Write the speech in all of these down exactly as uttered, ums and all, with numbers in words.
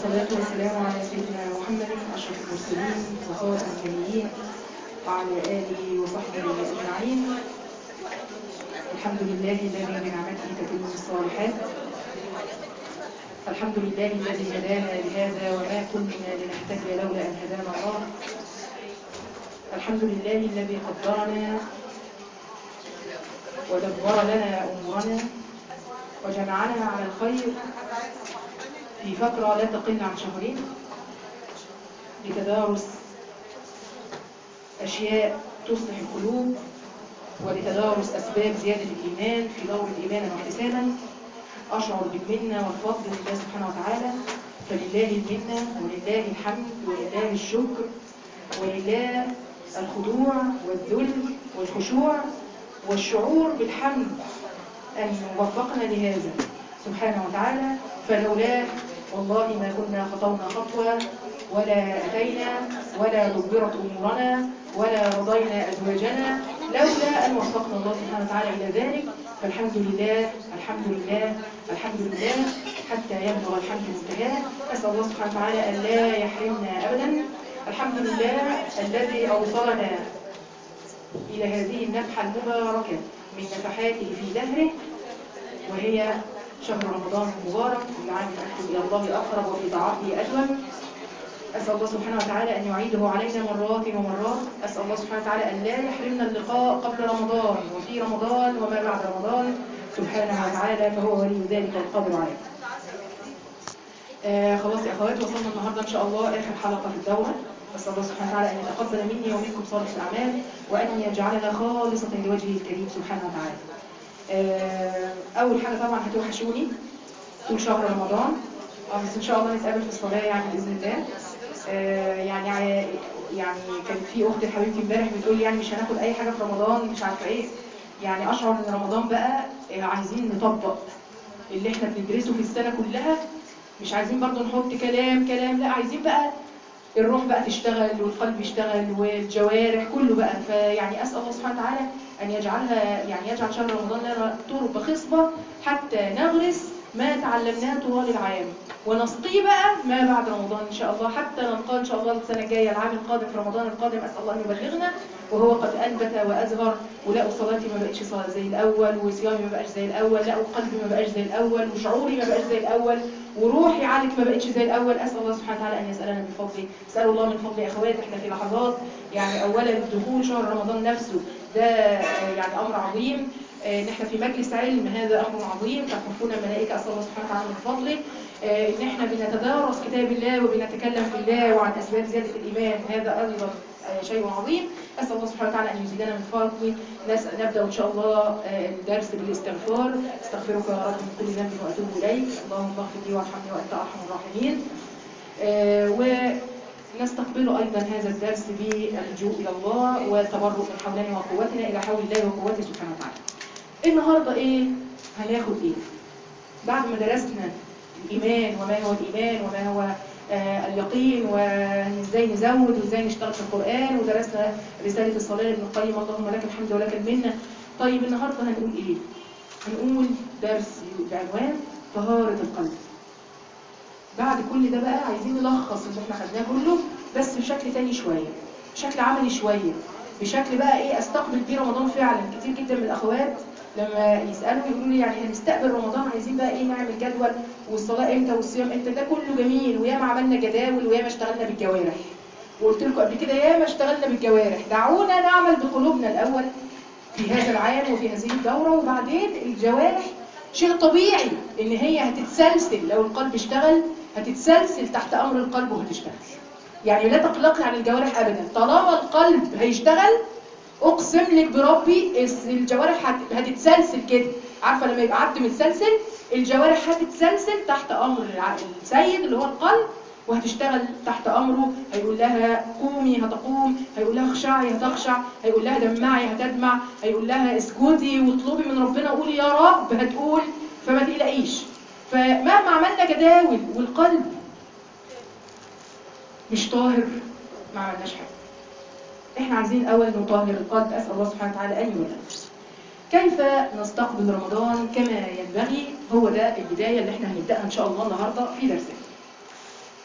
والصلاة والسلام على سيدنا محمد أشرف المرسلين وخاتم النبيين وعلى آله وصحبه أجمعين. الحمد لله الذي بنعمته تتم الصالحات. الحمد لله الذي هدانا لهذا وما كنا لنهتدي لولا أن هدانا الله. الحمد لله الذي قدرنا ودبر لنا أمورنا وجمعنا على الخير في فترة لا تقل عن شهرين لتدارس أشياء تصلح القلوب ولتدارس أسباب زيادة الإيمان في دورة إيمانا واحتسابا. أشعر بالمنة والفضل لله سبحانه وتعالى، فلله المنة ولله الحمد ولله الشكر ولله الخضوع والذل والخشوع والشعور بالحمد أن وفقنا لهذا سبحانه وتعالى، فلولاه والله ما كنا خطونا خطوة ولا أتينا ولا دبرت أمورنا ولا رضينا أزواجنا لولا أن وفقنا الله سبحانه وتعالى إلى ذلك. فالحمد لله الحمد لله الحمد لله حتى يبلغ الحمد منتهاه. أسأل الله سبحانه وتعالى أن لا يحرمنا أبدا. الحمد لله الذي أوصلنا إلى هذه النفحة المباركة من نفحاته في دهره، وهي شهر رمضان المبارك، العام الأكثر إلى الله أقرب وفي طاعته أدوم. أسأل الله سبحانه وتعالى أن يعيده علينا مرات ومرات. أسأل الله سبحانه وتعالى أن لا يحرمنا اللقاء قبل رمضان وفي رمضان وما بعد رمضان سبحانه وتعالى، فهو ولي ذلك والقادر عليه. آه خلاص يا أخوات، وصلنا النهاردة إن شاء الله آخر حلقة في الدورة. أسأل الله سبحانه وتعالى أن يتقبل مني ومنكم صالح الأعمال وأن يجعلنا خالصة لوجهه الكريم سبحانه وتعالى. آه أول حاجة طبعا هتوحشوني طول شهر رمضان، آه بس إن شاء الله نتقابل في الصلاة يعني بإذن الله. آه يعني يعني كانت في أختي حبيبتي امبارح بتقول لي يعني مش هناخد أي حاجة في رمضان مش عارفة إيه. يعني أشعر إن رمضان بقى عايزين نطبق اللي إحنا بندرسه في السنة كلها، مش عايزين برضو نحط كلام كلام، لا عايزين بقى الروح بقى تشتغل والقلب يشتغل والجوارح كله بقى. فيعني أسأل الله سبحانه وتعالى أن يجعلها يعني يجعل شهر رمضان لنا تربة خصبة حتى نغرس ما تعلمناه طوال العام ونسقيه بقى ما بعد رمضان إن شاء الله، حتى نلقى إن شاء الله السنة الجاية العام القادم في رمضان القادم. أسأل الله أن يبلغنا وهو قد أنبت وأزهر، ولقوا صلاتي ما بقتش زي الأول وصيامي ما بقاش زي الأول، لقوا قلبي ما بقاش زي الأول وشعوري ما بقاش زي الأول وروحي عليك ما بقتش زي الأول. أسأل الله سبحانه وتعالى أن يسألنا من فضله. اسألوا الله من فضله يا أخوات. إحنا في لحظات يعني أولا دخول شهر رمضان نفسه ده يعني أمر عظيم، إن إحنا في مجلس علم هذا أمر عظيم تحفنا الملائكة. أسأل الله سبحانه وتعالى من فضله إن إحنا بنتدارس كتاب الله وبنتكلم في الله وعن أسباب زيادة الإيمان، هذا أيضا شيء عظيم. أسأل الله سبحانه وتعالى أن يزيدنا من فضله. نبدأ إن شاء الله الدرس بالاستغفار. استغفرك يا رب من كل ذنب وأتوب إليك، اللهم اغفر لي وارحمني وأنت أرحم الراحمين. ونستقبل أيضا هذا الدرس باللجوء إلى الله والتبرؤ من حولنا وقوتنا إلى حول الله وقوته سبحانه وتعالى. النهاردة إيه؟ هناخد إيه؟ بعد ما درسنا الإيمان وما هو الإيمان وما هو آه اليقين وإزاي نزود وإزاي نشتغل في القرآن، ودرسنا رسالة الصلاة لابن القيم اللهم لك الحمد ولك المنة. طيب النهاردة هنقول إيه؟ هنقول درس بعنوان طهارة القلب. بعد كل ده بقى عايزين نلخص اللي احنا خدناه كله بس بشكل تاني شوية، بشكل عملي شوية، بشكل بقى ايه استقبل بيه رمضان. فعلا كتير جدا من الاخوات لما يسالوا يقولوا لي يعني هنستقبل رمضان عايزين بقى ايه نعمل جدول والصلاه امتى والصيام امتى. ده كله جميل وياما عملنا جداول وياما اشتغلنا بالجوارح، وقلت لكم قبل كده ياما اشتغلنا بالجوارح. دعونا نعمل بقلوبنا الاول في هذا العام وفي هذه الدوره، وبعدين الجوارح شيء طبيعي ان هي هتتسلسل. لو القلب اشتغل هتتسلسل تحت امر القلب وهتشتغل. يعني لا تقلقي عن الجوارح ابدا، طالما القلب هيشتغل اقسم لك بربي الجوارح هتتسلسل كده. عارفه لما يبقى عبد متسلسل الجوارح هتتسلسل تحت امر السيد اللي هو القلب وهتشتغل تحت امره. هيقول لها قومي هتقوم، هيقول لها اخشعي هتخشع، هيقول لها دمعي هتدمع، هيقول لها اسجدي واطلبي من ربنا وقولي يا رب هتقول. فما تقلقيش. فمهما عملنا جداول والقلب مش طاهر ما عملناش حاجه. احنا عايزين الاول نطهر القلب. اسال الله سبحانه وتعالى ان يبلغنا. كيف نستقبل رمضان كما ينبغي؟ هو ده البدايه اللي احنا هنبداها ان شاء الله النهارده في درسنا.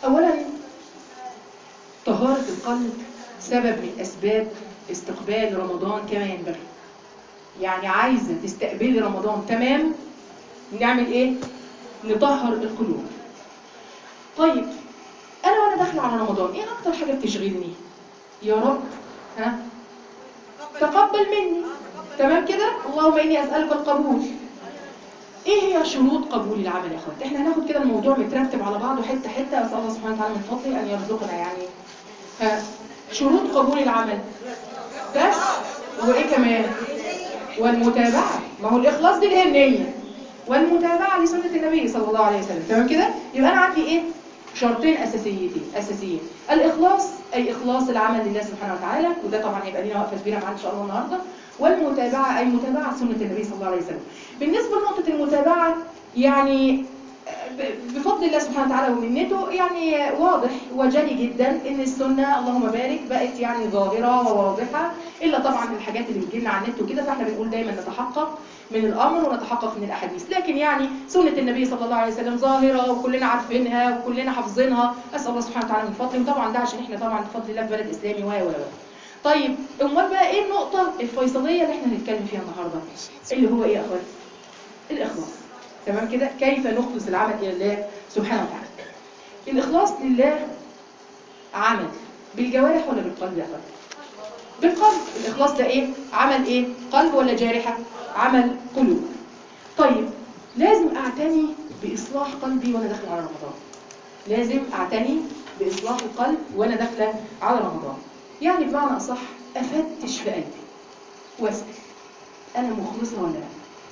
اولا طهارة القلب سبب من اسباب استقبال رمضان كما ينبغي. يعني عايزة تستقبلي رمضان تمام، نعمل ايه؟ نطهر القلوب. طيب انا وانا داخله على رمضان ايه اكتر حاجه بتشغلني؟ يا رب ها تقبل مني. تمام كده؟ اللهم اني اسالك القبول. ايه هي شروط قبول العمل يا اخوات؟ احنا هناخد كده الموضوع مترتب على بعضه حته حته، اسال الله سبحانه وتعالى من فضله ان يرزقنا يعني. ها شروط قبول العمل بس، وايه كمان؟ والمتابعه. ما هو الاخلاص دي اللي هي النيه، والمتابعه لسنه النبي صلى الله عليه وسلم. تمام كده؟ يبقى انا عندي ايه؟ شرطين اساسيتين اساسيين. الاخلاص اي اخلاص العمل لله سبحانه وتعالى، وده طبعا يبقى لينا وقفه كبيره معانا ان شاء الله النهارده. والمتابعه اي متابعه سنه النبي صلى الله عليه وسلم. بالنسبه لنقطه المتابعه يعني بفضل الله سبحانه وتعالى ومنته يعني واضح وجلي جدا ان السنه اللهم بارك بقت يعني ظاهره وواضحه، الا طبعا الحاجات اللي بتجيلنا على النت وكده، فاحنا بنقول دايما نتحقق من الامر ونتحقق من الاحاديث. لكن يعني سنه النبي صلى الله عليه وسلم ظاهره وكلنا عارفينها وكلنا حافظينها، اسال الله سبحانه وتعالى من فضله. وطبعا ده عشان احنا طبعا بفضل الله في بلد اسلامي و و طيب امال بقى ايه النقطه الفيصليه اللي احنا هنتكلم فيها النهارده؟ اللي هو ايه يا اخوات؟ الاخلاص. تمام كده؟ كيف نخلص العمل الى الله سبحانه وتعالى. الاخلاص لله عمل بالجوارح ولا بالقلب يا اخوات؟ بالقلب. الاخلاص ده ايه؟ عمل ايه؟ قلب ولا جارحه؟ عمل قلوب. طيب لازم اعتني باصلاح قلبي وانا داخل على رمضان. لازم اعتني باصلاح القلب وانا داخله على رمضان. يعني بمعنى اصح افتش في قلبي واسال انا مخلصه ولا لا؟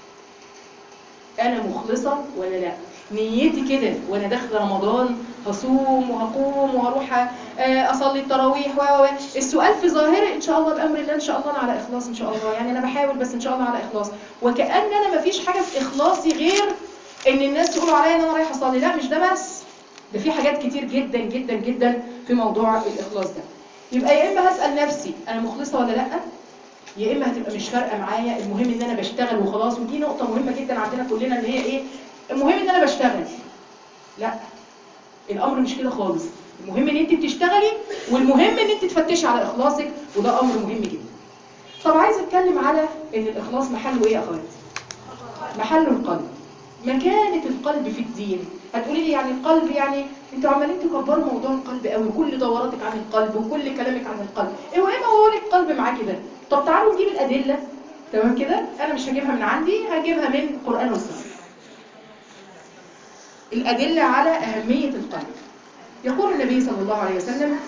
انا مخلصه ولا لا؟ نيتي كده وانا داخله رمضان هصوم وهقوم وهروح اصلي التراويح و السؤال في ظاهره ان شاء الله بامر الله ان شاء الله انا على اخلاص ان شاء الله، يعني انا بحاول بس ان شاء الله على اخلاص، وكأن انا ما فيش حاجه في اخلاصي غير ان الناس يقولوا عليا ان انا رايحه اصلي. لا مش ده بس، ده في حاجات كتير جدا جدا جدا في موضوع الاخلاص ده. يبقى يا اما هسال نفسي انا مخلصه ولا لا، يا اما هتبقى مش فارقه معايا، المهم ان انا بشتغل وخلاص. ودي نقطه مهمه جدا عندنا كلنا اللي هي ايه؟ المهم ان انا بشتغل. لا الامر مش كده خالص. المهم ان انت بتشتغلي، والمهم ان انت تفتشي على اخلاصك، وده امر مهم جدا. طب عايزه اتكلم على ان الاخلاص محله ايه يا اخواتي؟ محله القلب. مكانه القلب في الدين. هتقولي لي يعني القلب يعني انتوا عمالين تكبروا موضوع القلب قوي، كل دوراتك عن القلب وكل كلامك عن القلب. ايه وايه موضوع القلب معاكي ده؟ طب تعالوا نجيب الادله. تمام كده؟ انا مش هجيبها من عندي، هجيبها من القران والسنه. الادله على اهميه القلب. يقول النبي صلى الله عليه وسلم: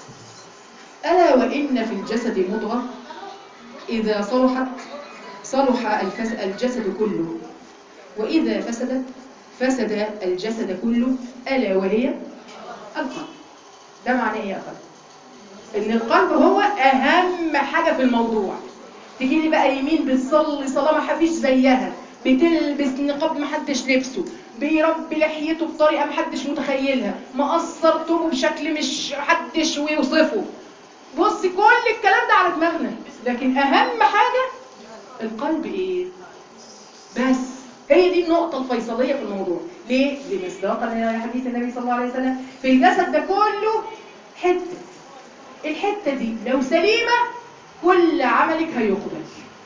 الا وان في الجسد مضغه اذا صلحت صلح الجسد كله، واذا فسدت فسد الجسد كله، الا وهي القلب. ده معناه ايه يا اخوان؟ ان القلب هو اهم حاجه في الموضوع. تيجي لي بقى يمين بتصلي صلاه ما حفيش زيها، بتلبس نقاب محدش لبسه، بيربي لحيته بطريقه محدش متخيلها، مقصر توبه بشكل مش محدش ويوصفه. بص كل الكلام ده على دماغنا، لكن اهم حاجه القلب ايه؟ بس هي دي النقطه الفيصليه في الموضوع. ليه؟ لمصداقا لحديث النبي صلى الله عليه وسلم: في الجسد ده كله حته، الحته دي لو سليمه كل عملك هيقبل،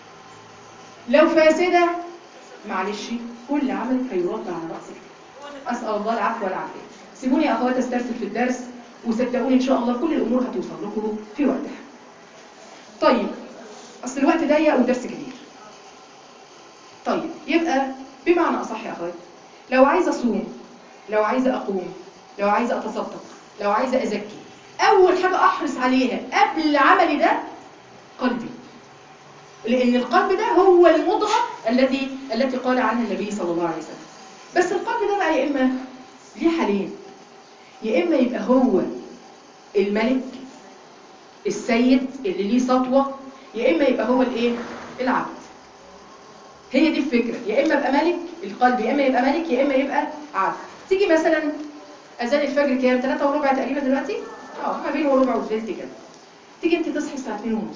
لو فاسده معلش كل عملك هيرد على راسك. اسال الله العفو والعافيه. سيبوني يا اخوات استرسل في الدرس، وصدقوني ان شاء الله كل الامور هتوصل لكم في وقتها. طيب اصل الوقت ضيق والدرس كبير. طيب يبقى بمعنى اصح يا اخوات، لو عايزه اصوم، لو عايزه اقوم، لو عايزه اتصدق، لو عايزه ازكي، اول حاجه احرص عليها قبل عملي ده قلبي. لان القلب ده هو المضغه الذي التي قال عنها النبي صلى الله عليه وسلم. بس القلب ده بقى يا اما ليه حالين، يا اما يبقى هو الملك السيد اللي ليه سطوه، يا اما يبقى هو الايه؟ العبد. هي دي الفكره، يا اما يبقى ملك القلب، يا اما يبقى ملك، يا اما يبقى عبد. تيجي مثلا اذان الفجر كام؟ ثلاثة وربع تقريبا دلوقتي، اه ما بين وربع وثلث كده. تيجي انت تصحي الساعه اتنين ونص،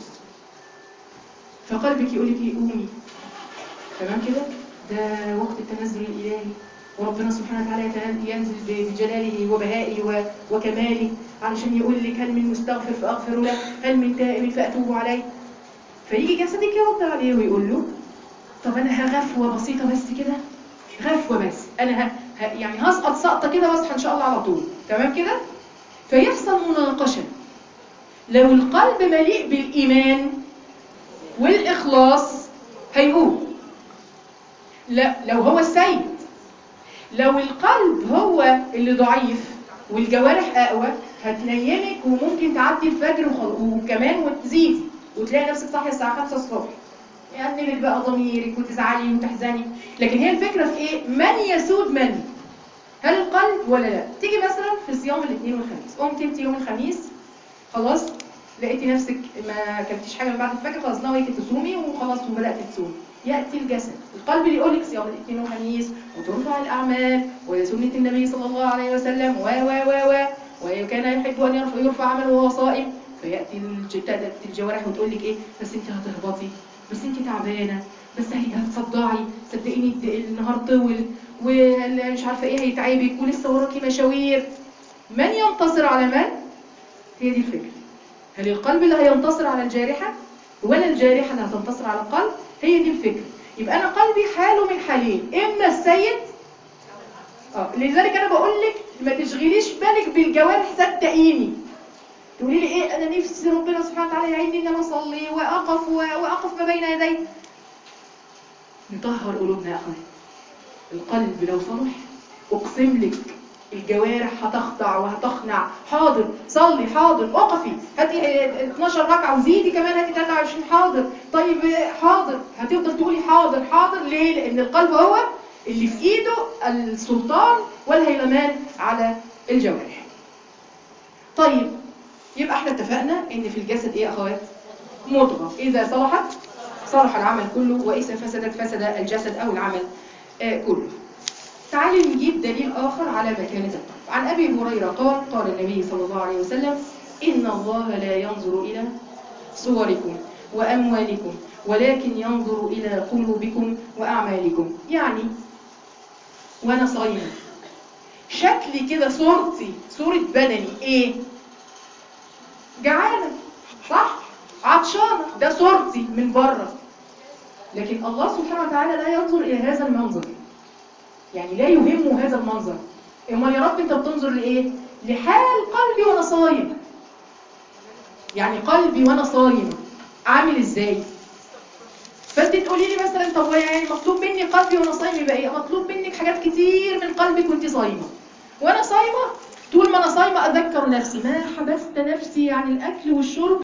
فقلبك يقول لك ايه؟ قومي. تمام كده؟ ده وقت التنزل الالهي، وربنا سبحانه وتعالى ينزل بجلاله وبهائه وكماله علشان يقول لك هل من مستغفر فأغفر له، هل من تائب فأتوب عليه. فيجي جسدك يرد عليه ويقول له طب أنا هغفوة بسيطة بس كده، غفوة بس، أنا ه... ه... يعني هسقط سقطة كده واصحى إن شاء الله على طول، تمام كده؟ فيحصل مناقشة. لو القلب مليء بالإيمان والإخلاص هيقوم. لا لو هو السيد. لو القلب هو اللي ضعيف والجوارح أقوى هتنيمك وممكن تعدي الفجر وكمان وتزيدي وتلاقي نفسك صاحية الساعة خمسة الصبح، يأنبك بقى ضميرك وتزعلي وتحزني. لكن هي الفكرة في إيه؟ من يسود من؟ هل القلب ولا لا؟ تيجي مثلا في صيام الاثنين والخميس، قمت انت يوم الخميس خلاص لقيتي نفسك ما اكلتيش حاجه من بعد الفجر، خلاص ناويه تصومي وخلاص وبدات تصومي. ياتي الجسد القلب اللي يقول لك صيام الاثنين والخميس وترفع الاعمال وسنه النبي صلى الله عليه وسلم و و و و وكان يحب ان يرفع, يرفع عمله وهو صائم. فياتي الجوارح وتقول لك ايه؟ بس انت هتهبطي، بس انت تعبانه، بس هتصدعي، صدقيني النهار طول ومش عارفه ايه هيتعبك ولسه وراكي مشاوير. من ينتصر على من؟ هي دي الفكره. هل القلب اللي هينتصر على الجارحه ولا الجارحه اللي هتنتصر على القلب؟ هي دي الفكره. يبقى انا قلبي حاله من حالين، اما السيد اه لذلك انا بقول لك ما تشغليش بالك بالجوارح، صدقيني. تقولي لي ايه؟ انا نفسي ربنا سبحانه وتعالى يعيني ان انا اصلي واقف واقف ما بين يديه. نطهر قلوبنا يا اخوان. القلب لو صلح اقسم لك الجوارح هتخضع وهتخنع. حاضر صلي، حاضر اقفي، هاتي اتناشر ركعه وزيدي كمان، هاتي تلاتة وعشرين، حاضر طيب حاضر، هتفضل تقولي حاضر حاضر. ليه؟ لان القلب هو اللي في ايده السلطان والهيمنان على الجوارح. طيب يبقى احنا اتفقنا ان في الجسد ايه يا اخوات؟ مضغه، اذا صلحت صلح العمل كله، واذا فسدت فسد الجسد او العمل آه كله. تعالوا نجيب دليل آخر على مكانة القلب. عن أبي هريرة قال قال النبي صلى الله عليه وسلم إن الله لا ينظر إلى صوركم وأموالكم ولكن ينظر إلى قلوبكم وأعمالكم. يعني وأنا صايمة شكلي كده صورتي صورة بدني إيه؟ جعانة صح؟ عطشانة، ده صورتي من بره. لكن الله سبحانه وتعالى لا ينظر إلى هذا المنظر، يعني لا يهمه هذا المنظر. امال يا رب انت بتنظر لايه؟ لحال قلبي وانا صايم. يعني قلبي وانا صايم عامل ازاي؟ فانت تقولي لي مثلا طب يعني مطلوب مني قلبي وانا صايم يبقى ايه؟ مطلوب منك حاجات كتير من قلبك وانت صايمه. وانا صايمه طول ما انا صايمه اذكر نفسي ما حبست نفسي عن الاكل والشرب